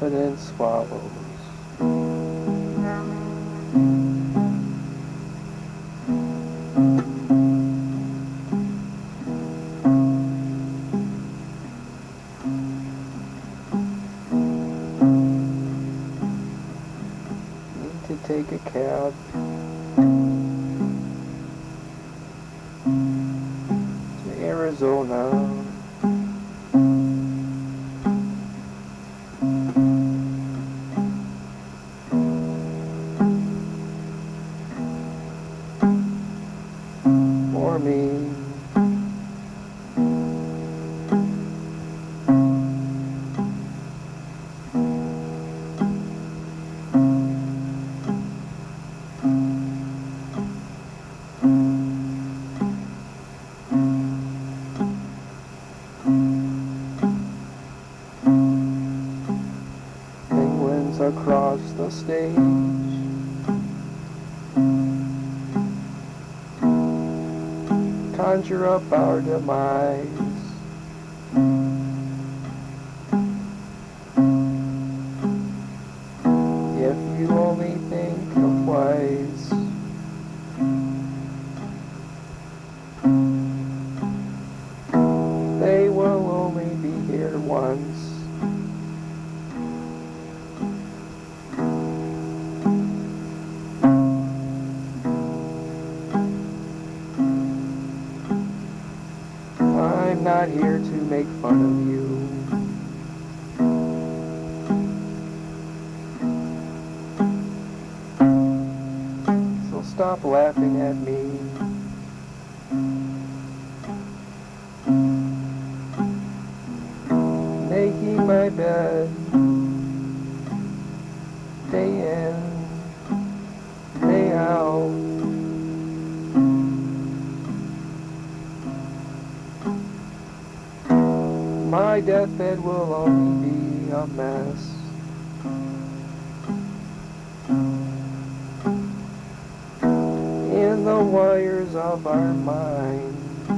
confidence swallows. Need to take a cab to Arizona. For me. Penguins across the stage, conjure up our demise. If you only think twice, they will only be here once. I'm not here to make fun of you. So stop laughing at me. Making my bed, day in, day out. My deathbed will only be a mess. In the wires of our mind.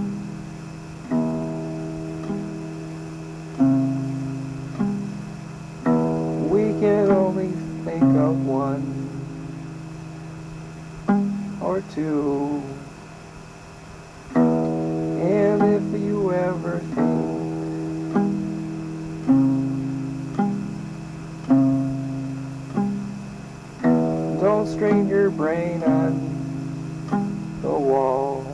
We can only think of one or two. And if you ever think don't strain your brain on the wall.